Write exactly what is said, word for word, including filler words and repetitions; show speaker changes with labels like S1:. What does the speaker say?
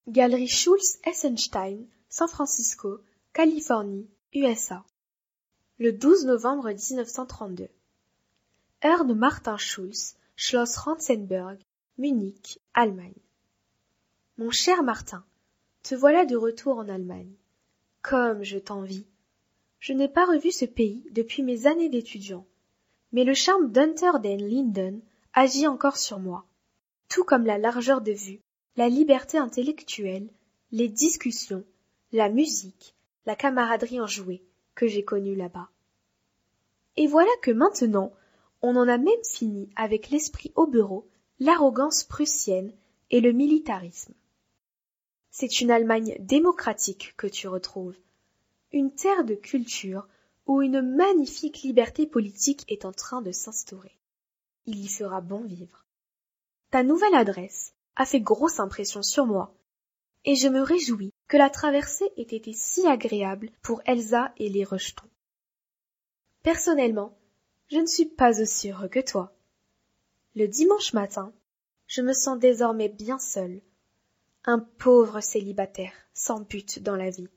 S1: Galerie Schultz-Essenstein, San Francisco, Californie, U S A. Le douze novembre mille neuf cent trente-deux. Ernst Martin Schulz, Schloss Ranzenberg, Munich, Allemagne. Mon cher Martin, te voilà de retour en Allemagne. Comme je t'envie. Je n'ai pas revu ce pays depuis mes années d'étudiant, mais le charme d'Unter den Linden agit encore sur moi, tout comme la largeur de vue, la liberté intellectuelle, les discussions, la musique, la camaraderie enjouée que j'ai connue là-bas. Et voilà que maintenant, on en a même fini avec l'esprit hobereau, l'arrogance prussienne et le militarisme. C'est une Allemagne démocratique que tu retrouves, une terre de culture où une magnifique liberté politique est en train de s'instaurer. Il y fera bon vivre. Ta nouvelle adresse a fait grosse impression sur moi, et je me réjouis que la traversée ait été si agréable pour Elsa et les rejetons. Personnellement, je ne suis pas aussi heureux que toi. Le dimanche matin, je me sens désormais bien seul, un pauvre célibataire sans but dans la vie.